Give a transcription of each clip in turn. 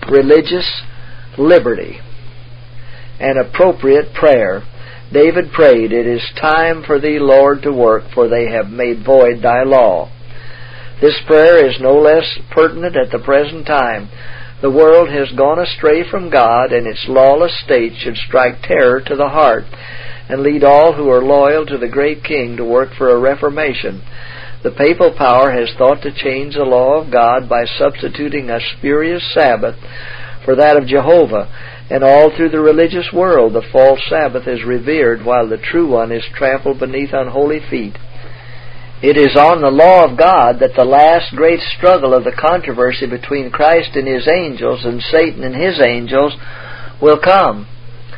religious liberty. An appropriate prayer. David prayed, "It is time for thee, Lord, to work, for they have made void thy law." This prayer is no less pertinent at the present time. The world has gone astray from God, and its lawless state should strike terror to the heart and lead all who are loyal to the great King to work for a reformation. The papal power has thought to change the law of God by substituting a spurious Sabbath for that of Jehovah, and all through the religious world the false Sabbath is revered while the true one is trampled beneath unholy feet. It is on the law of God that the last great struggle of the controversy between Christ and His angels and Satan and his angels will come,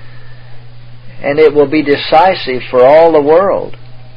and it will be decisive for all the world.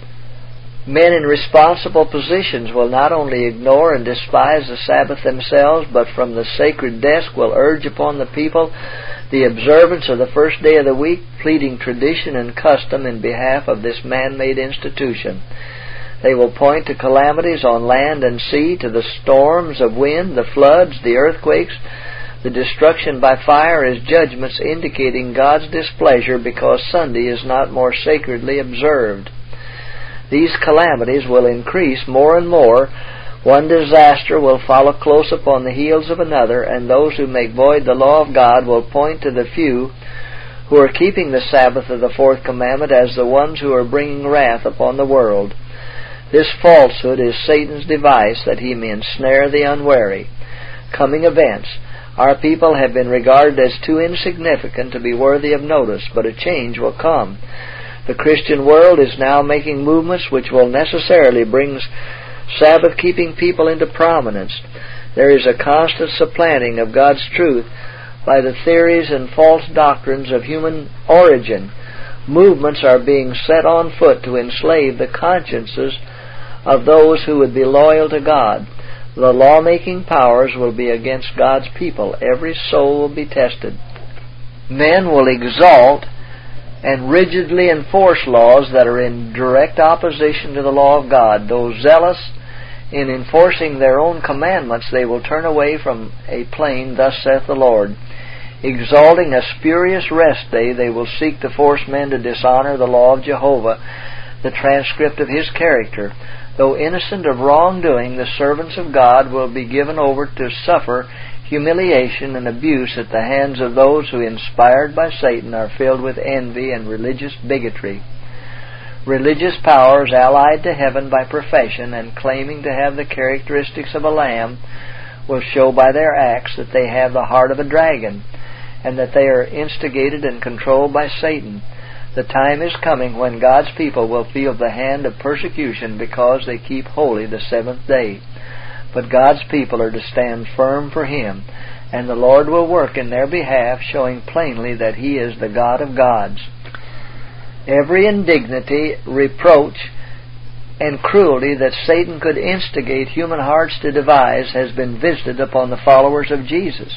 Men in responsible positions will not only ignore and despise the Sabbath themselves, but from the sacred desk will urge upon the people the observance of the first day of the week, pleading tradition and custom in behalf of this man-made institution. They will point to calamities on land and sea, to the storms of wind, the floods, the earthquakes, the destruction by fire as judgments indicating God's displeasure because Sunday is not more sacredly observed. These calamities will increase more and more. One disaster will follow close upon the heels of another, and those who make void the law of God will point to the few who are keeping the Sabbath of the fourth commandment as the ones who are bringing wrath upon the world. This falsehood is Satan's device that he may ensnare the unwary. Coming events. Our people have been regarded as too insignificant to be worthy of notice, but a change will come. The Christian world is now making movements which will necessarily bring Sabbath-keeping people into prominence. There is a constant supplanting of God's truth by the theories and false doctrines of human origin. Movements are being set on foot to enslave the consciences of those who would be loyal to God. The law-making powers will be against God's people. Every soul will be tested. Men will exalt and rigidly enforce laws that are in direct opposition to the law of God. Though zealous in enforcing their own commandments, they will turn away from a plain, "Thus saith the Lord." Exalting a spurious rest day, they will seek to force men to dishonor the law of Jehovah, the transcript of His character. Though innocent of wrongdoing, the servants of God will be given over to suffer humiliation and abuse at the hands of those who, inspired by Satan, are filled with envy and religious bigotry. Religious powers allied to heaven by profession and claiming to have the characteristics of a lamb will show by their acts that they have the heart of a dragon, and that they are instigated and controlled by Satan. The time is coming when God's people will feel the hand of persecution because they keep holy the seventh day. But God's people are to stand firm for Him, and the Lord will work in their behalf, showing plainly that He is the God of gods. Every indignity, reproach, and cruelty that Satan could instigate human hearts to devise has been visited upon the followers of Jesus.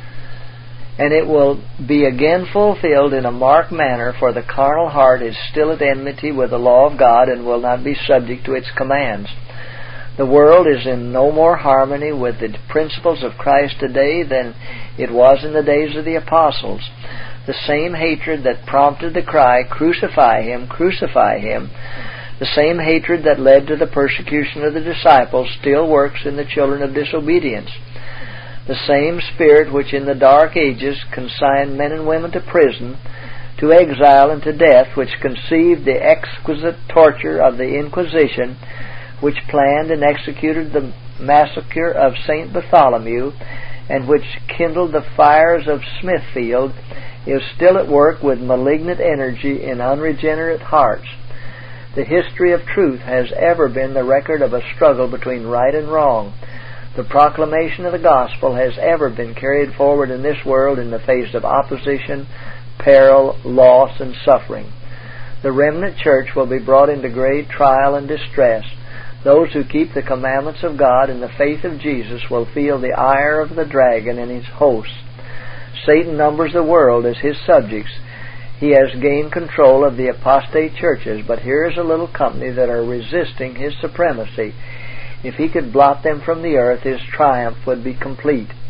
And it will be again fulfilled in a marked manner, for the carnal heart is still at enmity with the law of God and will not be subject to its commands. The world is in no more harmony with the principles of Christ today than it was in the days of the apostles. The same hatred that prompted the cry, "Crucify Him, crucify Him," the same hatred that led to the persecution of the disciples still works in the children of disobedience. The same spirit which in the dark ages consigned men and women to prison, to exile, and to death, which conceived the exquisite torture of the Inquisition, which planned and executed the massacre of St. Bartholomew, and which kindled the fires of Smithfield, is still at work with malignant energy in unregenerate hearts. The history of truth has ever been the record of a struggle between right and wrong. The proclamation of the gospel has ever been carried forward in this world in the face of opposition, peril, loss, and suffering. The remnant church will be brought into great trial and distress. Those who keep the commandments of God and the faith of Jesus will feel the ire of the dragon and his hosts. Satan numbers the world as his subjects. He has gained control of the apostate churches, but here is a little company that are resisting his supremacy. If he could blot them from the earth, his triumph would be complete.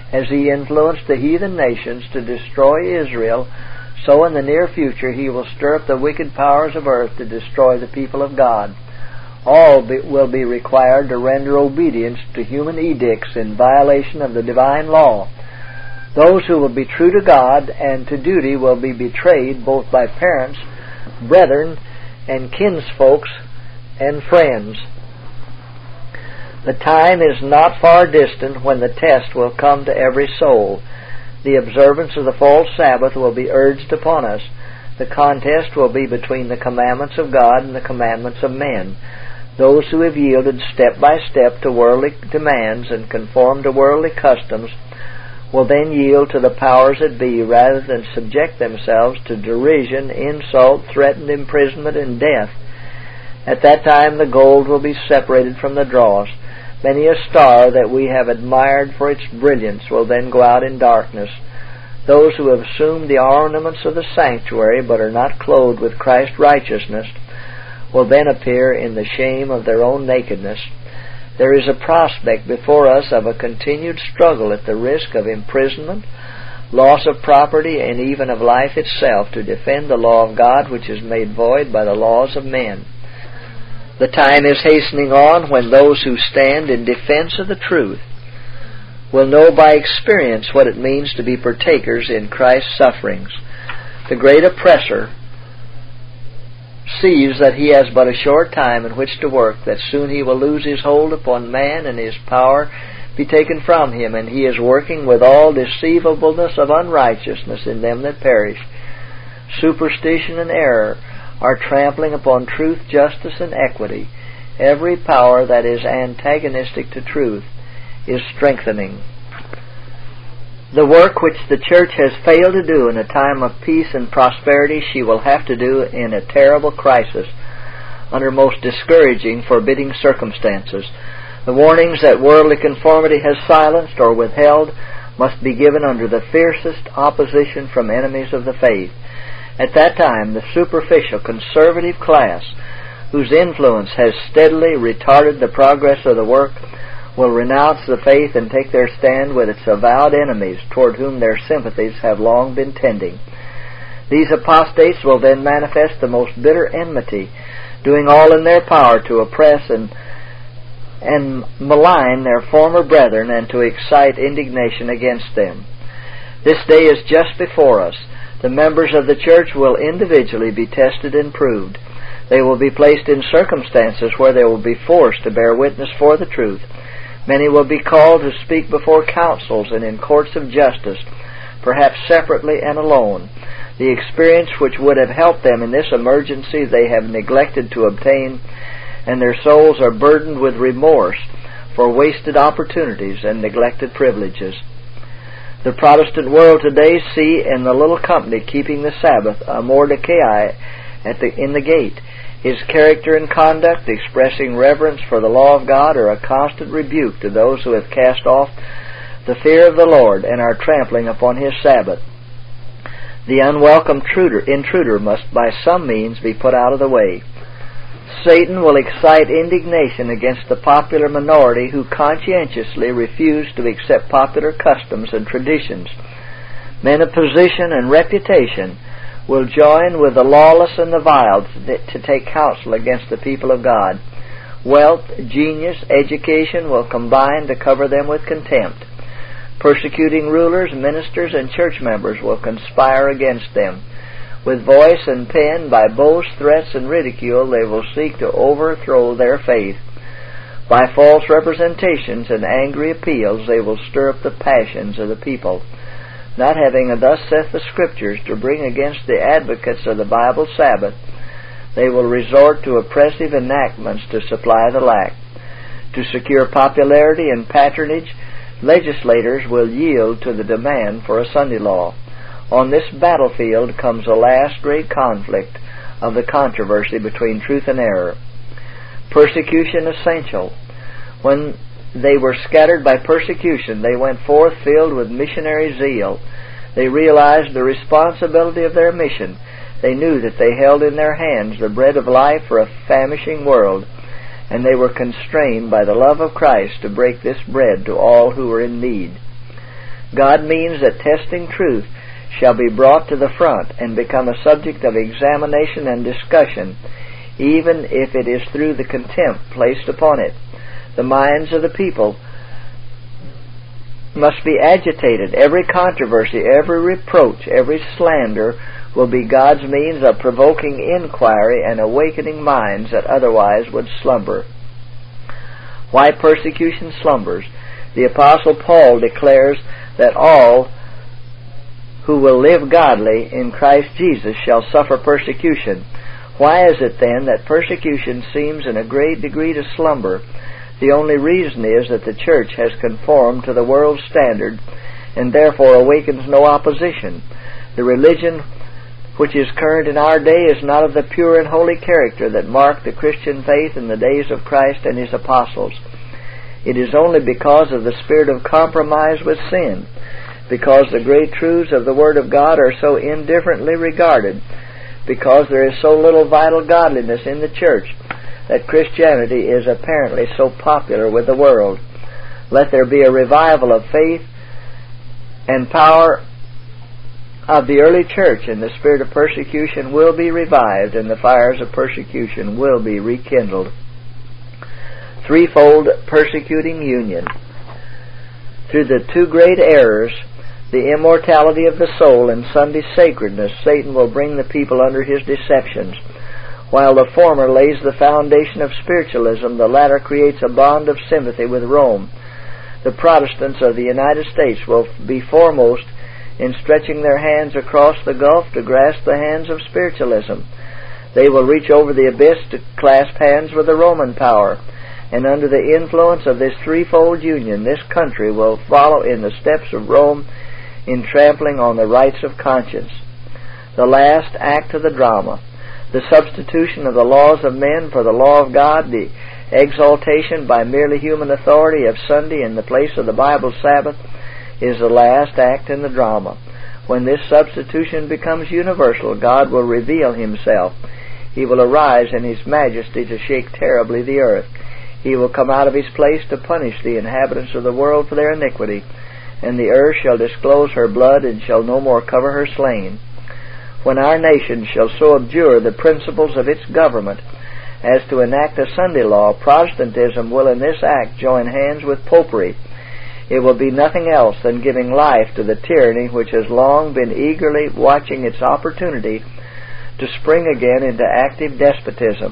As he influenced the heathen nations to destroy Israel, so in the near future he will stir up the wicked powers of earth to destroy the people of God. All will be required to render obedience to human edicts in violation of the divine law. Those who will be true to God and to duty will be betrayed both by parents, brethren, and kinsfolks and friends. The time is not far distant when the test will come to every soul. The observance of the false Sabbath will be urged upon us. The contest will be between the commandments of God and the commandments of men. Those who have yielded step by step to worldly demands and conformed to worldly customs will then yield to the powers that be rather than subject themselves to derision, insult, threatened imprisonment, and death. At that time the gold will be separated from the dross. Many a star that we have admired for its brilliance will then go out in darkness. Those who have assumed the ornaments of the sanctuary but are not clothed with Christ's righteousness will then appear in the shame of their own nakedness. There is a prospect before us of a continued struggle at the risk of imprisonment, loss of property, and even of life itself to defend the law of God, which is made void by the laws of men. The time is hastening on when those who stand in defense of the truth will know by experience what it means to be partakers in Christ's sufferings. The great oppressor sees that he has but a short time in which to work, that soon he will lose his hold upon man and his power be taken from him, and he is working with all deceivableness of unrighteousness in them that perish. Superstition and error are trampling upon truth, justice, and equity. Every power that is antagonistic to truth is strengthening. The work which the church has failed to do in a time of peace and prosperity, she will have to do in a terrible crisis, under most discouraging, forbidding circumstances. The warnings that worldly conformity has silenced or withheld must be given under the fiercest opposition from enemies of the faith. At that time, the superficial conservative class, whose influence has steadily retarded the progress of the work, will renounce the faith and take their stand with its avowed enemies, toward whom their sympathies have long been tending. These apostates will then manifest the most bitter enmity, doing all in their power to oppress and malign their former brethren and to excite indignation against them. This day is just before us. The members of the church will individually be tested and proved. They will be placed in circumstances where they will be forced to bear witness for the truth. Many will be called to speak before councils and in courts of justice, perhaps separately and alone. The experience which would have helped them in this emergency they have neglected to obtain, and their souls are burdened with remorse for wasted opportunities and neglected privileges. The Protestant world today see in the little company keeping the Sabbath a Mordecai in the gate. His character and conduct, expressing reverence for the law of God, are a constant rebuke to those who have cast off the fear of the Lord and are trampling upon His Sabbath. The unwelcome intruder must by some means be put out of the way. Satan will excite indignation against the popular minority who conscientiously refuse to accept popular customs and traditions. Men of position and reputation will join with the lawless and the vile to take counsel against the people of God. Wealth, genius, education will combine to cover them with contempt. Persecuting rulers, ministers, and church members will conspire against them. With voice and pen, by boast, threats, and ridicule, they will seek to overthrow their faith. By false representations and angry appeals, they will stir up the passions of the people. Not having thus saith the Scriptures to bring against the advocates of the Bible Sabbath, they will resort to oppressive enactments to supply the lack. To secure popularity and patronage, legislators will yield to the demand for a Sunday law. On this battlefield comes the last great conflict of the controversy between truth and error. Persecution essential. When they were scattered by persecution, they went forth filled with missionary zeal. They realized the responsibility of their mission. They knew that they held in their hands the bread of life for a famishing world, and they were constrained by the love of Christ to break this bread to all who were in need. God means that testing truth shall be brought to the front and become a subject of examination and discussion, even if it is through the contempt placed upon it. The minds of the people must be agitated. Every controversy, every reproach, every slander will be God's means of provoking inquiry and awakening minds that otherwise would slumber. Why persecution slumbers? The Apostle Paul declares that all who will live godly in Christ Jesus shall suffer persecution. Why is it then that persecution seems in a great degree to slumber? The only reason is that the church has conformed to the world's standard and therefore awakens no opposition. The religion which is current in our day is not of the pure and holy character that marked the Christian faith in the days of Christ and His apostles. It is only because of the spirit of compromise with sin, because the great truths of the Word of God are so indifferently regarded, because there is so little vital godliness in the church, that Christianity is apparently so popular with the world. Let there be a revival of faith and power of the early church, and the spirit of persecution will be revived, and the fires of persecution will be rekindled. Threefold persecuting union. Through the two great errors, the immortality of the soul and Sunday sacredness, Satan will bring the people under his deceptions. While the former lays the foundation of spiritualism, the latter creates a bond of sympathy with Rome. The Protestants of the United States will be foremost in stretching their hands across the gulf to grasp the hands of spiritualism. They will reach over the abyss to clasp hands with the Roman power, and under the influence of this threefold union, this country will follow in the steps of Rome in trampling on the rights of conscience. The last act of the drama, the substitution of the laws of men for the law of God, the exaltation by merely human authority of Sunday in the place of the Bible Sabbath, is the last act in the drama. When this substitution becomes universal, God will reveal Himself. He will arise in His majesty to shake terribly the earth. He will come out of His place to punish the inhabitants of the world for their iniquity, and the earth shall disclose her blood and shall no more cover her slain. When our nation shall so abjure the principles of its government as to enact a Sunday law, Protestantism will in this act join hands with Popery. It will be nothing else than giving life to the tyranny which has long been eagerly watching its opportunity to spring again into active despotism.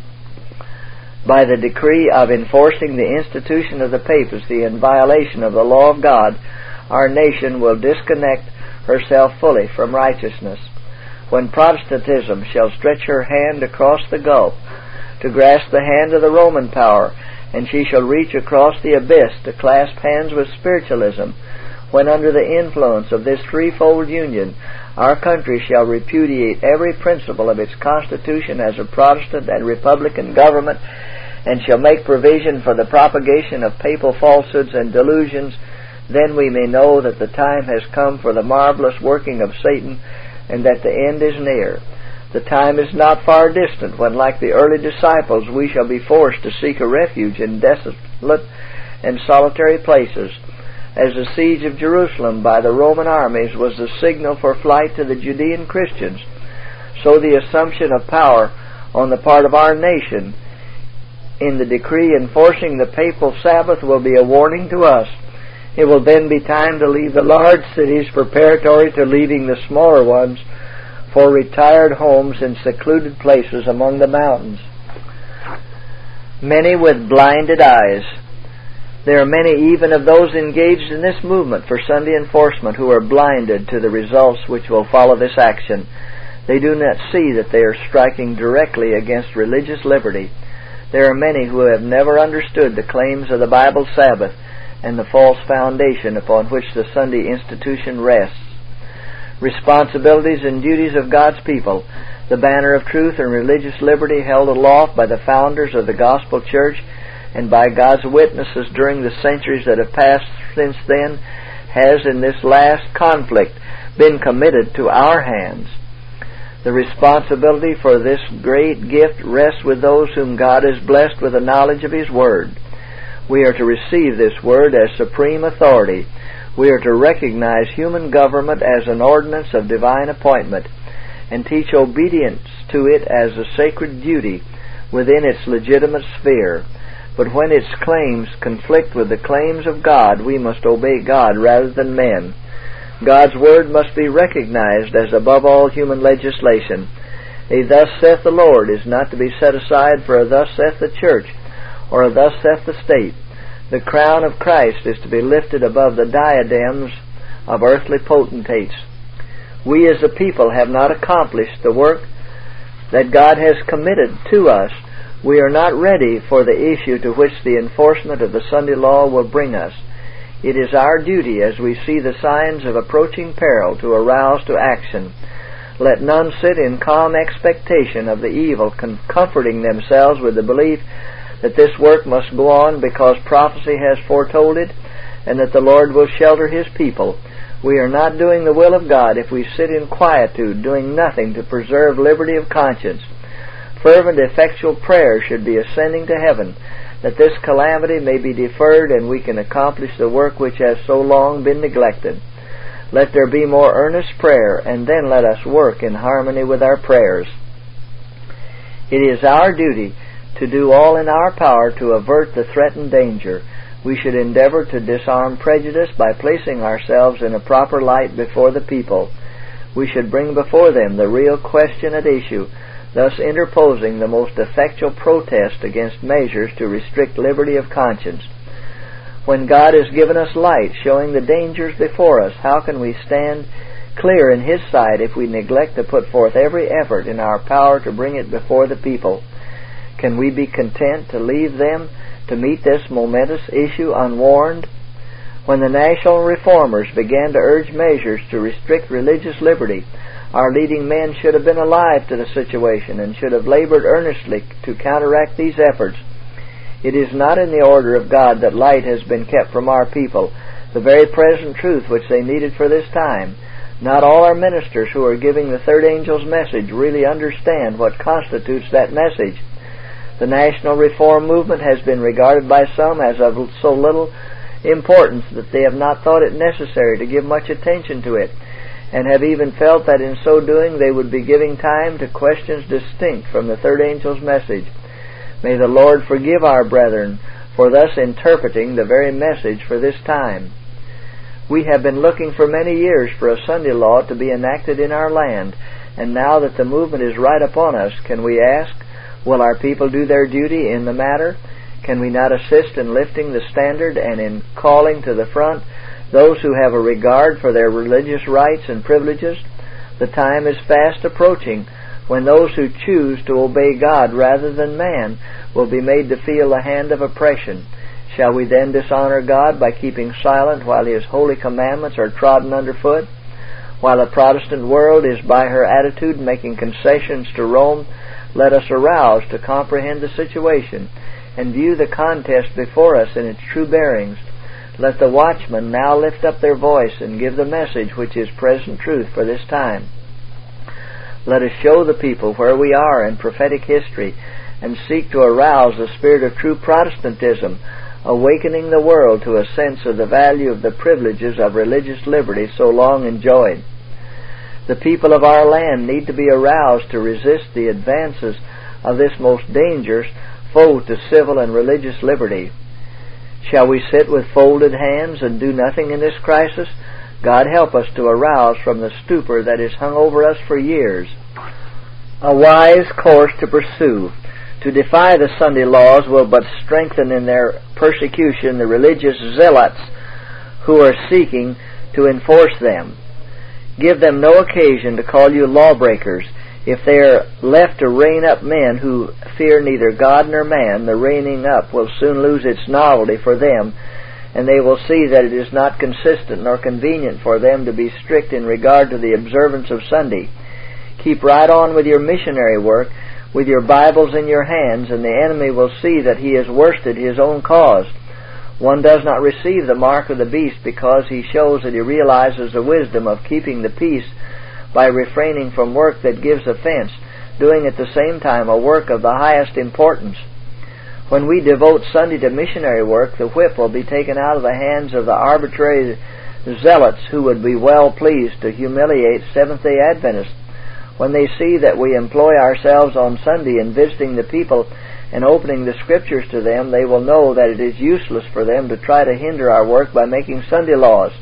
By the decree of enforcing the institution of the papacy in violation of the law of God, our nation will disconnect herself fully from righteousness. When Protestantism shall stretch her hand across the gulf to grasp the hand of the Roman power, and she shall reach across the abyss to clasp hands with spiritualism, when under the influence of this threefold union, our country shall repudiate every principle of its constitution as a Protestant and Republican government, and shall make provision for the propagation of papal falsehoods and delusions, then we may know that the time has come for the marvelous working of Satan, and that the end is near. The time is not far distant when, like the early disciples, we shall be forced to seek a refuge in desolate and solitary places. As the siege of Jerusalem by the Roman armies was the signal for flight to the Judean Christians, so the assumption of power on the part of our nation in the decree enforcing the papal Sabbath will be a warning to us. It will then be time to leave the large cities preparatory to leaving the smaller ones for retired homes in secluded places among the mountains. Many with blinded eyes. There are many even of those engaged in this movement for Sunday enforcement who are blinded to the results which will follow this action. They do not see that they are striking directly against religious liberty. There are many who have never understood the claims of the Bible Sabbath and the false foundation upon which the Sunday institution rests. Responsibilities and duties of God's people, the banner of truth and religious liberty held aloft by the founders of the Gospel Church and by God's witnesses during the centuries that have passed since then, has in this last conflict been committed to our hands. The responsibility for this great gift rests with those whom God has blessed with the knowledge of His Word. We are to receive this Word as supreme authority. We are to recognize human government as an ordinance of divine appointment and teach obedience to it as a sacred duty within its legitimate sphere. But when its claims conflict with the claims of God, we must obey God rather than men. God's word must be recognized as above all human legislation. A "Thus saith the Lord" is not to be set aside for a "Thus saith the church" or a "Thus saith the state." The crown of Christ is to be lifted above the diadems of earthly potentates. We as a people have not accomplished the work that God has committed to us. We are not ready for the issue to which the enforcement of the Sunday law will bring us. It is our duty, as we see the signs of approaching peril, to arouse to action. Let none sit in calm expectation of the evil, comforting themselves with the belief that this work must go on because prophecy has foretold it, and that the Lord will shelter His people. We are not doing the will of God if we sit in quietude, doing nothing to preserve liberty of conscience. Fervent, effectual prayer should be ascending to heaven, that this calamity may be deferred and we can accomplish the work which has so long been neglected. Let there be more earnest prayer, and then let us work in harmony with our prayers. It is our duty to do all in our power to avert the threatened danger. We should endeavor to disarm prejudice by placing ourselves in a proper light before the people. We should bring before them the real question at issue, thus interposing the most effectual protest against measures to restrict liberty of conscience. When God has given us light showing the dangers before us, how can we stand clear in His sight if we neglect to put forth every effort in our power to bring it before the people? Can we be content to leave them to meet this momentous issue unwarned? When the national reformers began to urge measures to restrict religious liberty, our leading men should have been alive to the situation and should have labored earnestly to counteract these efforts. It is not in the order of God that light has been kept from our people, the very present truth which they needed for this time. Not all our ministers who are giving the third angel's message really understand what constitutes that message. The national reform movement has been regarded by some as of so little importance that they have not thought it necessary to give much attention to it, and have even felt that in so doing they would be giving time to questions distinct from the third angel's message. May the Lord forgive our brethren for thus interpreting the very message for this time. We have been looking for many years for a Sunday law to be enacted in our land, and now that the movement is right upon us, can we ask, will our people do their duty in the matter? Can we not assist in lifting the standard and in calling to the front those who have a regard for their religious rights and privileges? The time is fast approaching when those who choose to obey God rather than man will be made to feel the hand of oppression. Shall we then dishonor God by keeping silent while His holy commandments are trodden underfoot? While the Protestant world is by her attitude making concessions to Rome, let us arouse to comprehend the situation and view the contest before us in its true bearings. Let the watchmen now lift up their voice and give the message which is present truth for this time. Let us show the people where we are in prophetic history and seek to arouse the spirit of true Protestantism, awakening the world to a sense of the value of the privileges of religious liberty so long enjoyed. The people of our land need to be aroused to resist the advances of this most dangerous foe to civil and religious liberty. Shall we sit with folded hands and do nothing in this crisis? God help us to arouse from the stupor that has hung over us for years. A wise course to pursue. To defy the Sunday laws will but strengthen in their persecution the religious zealots who are seeking to enforce them. Give them no occasion to call you lawbreakers. If they are left to rein up men who fear neither God nor man, the reining up will soon lose its novelty for them, and they will see that it is not consistent nor convenient for them to be strict in regard to the observance of Sunday. Keep right on with your missionary work, with your Bibles in your hands, and the enemy will see that he has worsted his own cause. One does not receive the mark of the beast because he shows that he realizes the wisdom of keeping the peace by refraining from work that gives offense, doing at the same time a work of the highest importance. When we devote Sunday to missionary work, the whip will be taken out of the hands of the arbitrary zealots who would be well pleased to humiliate Seventh-day Adventists. When they see that we employ ourselves on Sunday in visiting the people and opening the Scriptures to them, they will know that it is useless for them to try to hinder our work by making Sunday laws.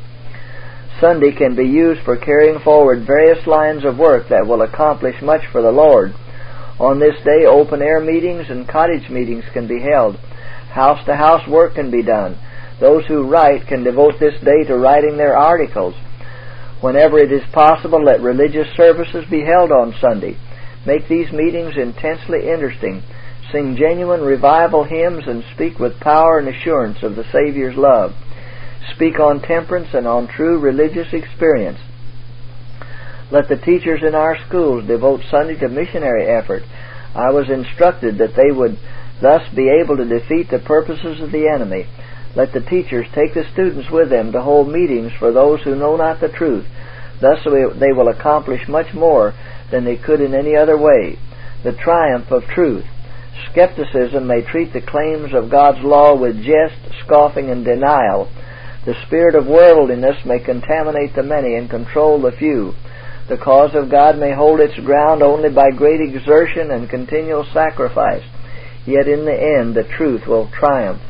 Sunday can be used for carrying forward various lines of work that will accomplish much for the Lord. On this day, open-air meetings and cottage meetings can be held. House-to-house work can be done. Those who write can devote this day to writing their articles. Whenever it is possible, let religious services be held on Sunday. Make these meetings intensely interesting. Sing genuine revival hymns and speak with power and assurance of the Savior's love. Speak on temperance and on true religious experience. Let the teachers in our schools devote Sunday to missionary effort. I was instructed that they would thus be able to defeat the purposes of the enemy. Let the teachers take the students with them to hold meetings for those who know not the truth. Thus they will accomplish much more than they could in any other way. The triumph of truth. Skepticism may treat the claims of God's law with jest, scoffing, and denial. The spirit of worldliness may contaminate the many and control the few. The cause of God may hold its ground only by great exertion and continual sacrifice. Yet in the end the truth will triumph.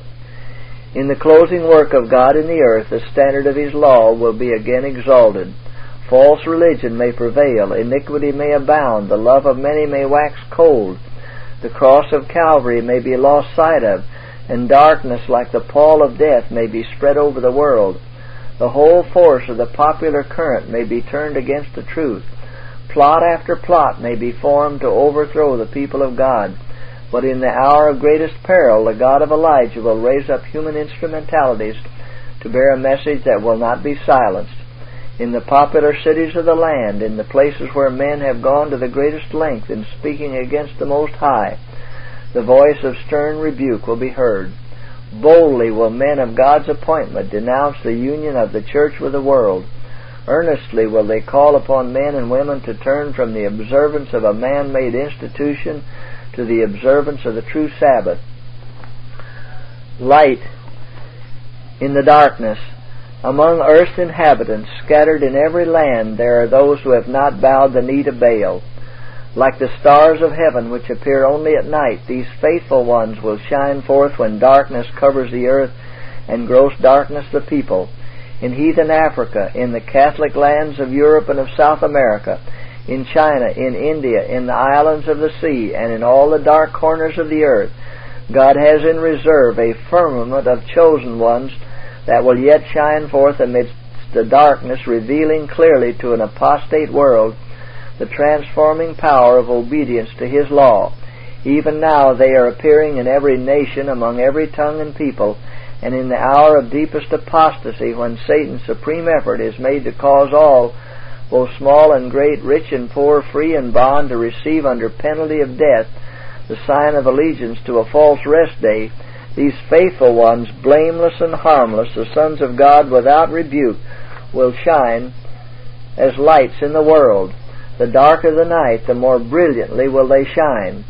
In the closing work of God in the earth, the standard of His law will be again exalted. False religion may prevail, iniquity may abound, the love of many may wax cold. The cross of Calvary may be lost sight of, and darkness like the pall of death may be spread over the world. The whole force of the popular current may be turned against the truth. Plot after plot may be formed to overthrow the people of God. But in the hour of greatest peril, the God of Elijah will raise up human instrumentalities to bear a message that will not be silenced. In the popular cities of the land, in the places where men have gone to the greatest length in speaking against the Most High, the voice of stern rebuke will be heard. Boldly will men of God's appointment denounce the union of the church with the world. Earnestly will they call upon men and women to turn from the observance of a man-made institution to the observance of the true Sabbath. Light in the darkness. Among earth's inhabitants, scattered in every land, there are those who have not bowed the knee to Baal. Like the stars of heaven which appear only at night, these faithful ones will shine forth when darkness covers the earth and gross darkness the people. In heathen Africa, in the Catholic lands of Europe and of South America, in China, in India, in the islands of the sea, and in all the dark corners of the earth, God has in reserve a firmament of chosen ones that will yet shine forth amidst the darkness, revealing clearly to an apostate world the transforming power of obedience to His law. Even now they are appearing in every nation, among every tongue and people, and in the hour of deepest apostasy, when Satan's supreme effort is made to cause all, both small and great, rich and poor, free and bond, to receive under penalty of death the sign of allegiance to a false rest day, these faithful ones, blameless and harmless, the sons of God without rebuke, will shine as lights in the world. The darker the night, the more brilliantly will they shine.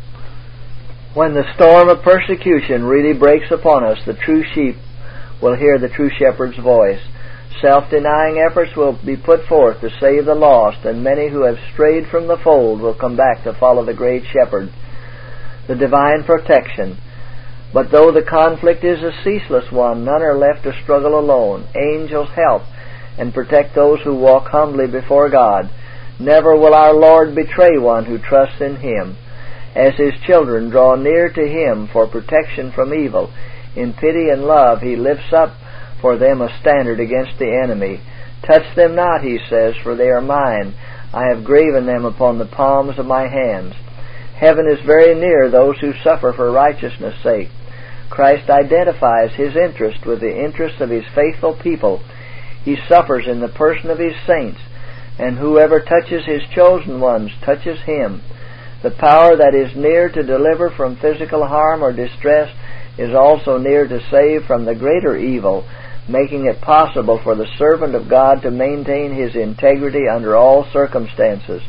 When the storm of persecution really breaks upon us, the true sheep will hear the true shepherd's voice. Self-denying efforts will be put forth to save the lost, and many who have strayed from the fold will come back to follow the great shepherd. The divine protection. But though the conflict is a ceaseless one, none are left to struggle alone. Angels help and protect those who walk humbly before God. Never will our Lord betray one who trusts in Him. As His children draw near to Him for protection from evil, in pity and love He lifts up for them a standard against the enemy. Touch them not, He says, for they are mine. I have graven them upon the palms of my hands. Heaven is very near those who suffer for righteousness' sake. Christ identifies His interest with the interests of His faithful people. He suffers in the person of His saints, and whoever touches His chosen ones touches Him. The power that is near to deliver from physical harm or distress is also near to save from the greater evil, making it possible for the servant of God to maintain his integrity under all circumstances.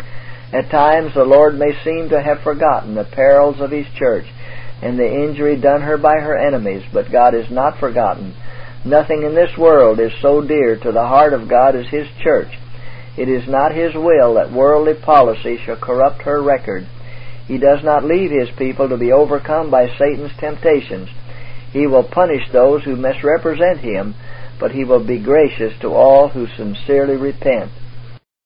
At times the Lord may seem to have forgotten the perils of His church and the injury done her by her enemies, but God is not forgotten. Nothing in this world is so dear to the heart of God as His church. It is not His will that worldly policy shall corrupt her record. He does not leave His people to be overcome by Satan's temptations. He will punish those who misrepresent Him, but He will be gracious to all who sincerely repent.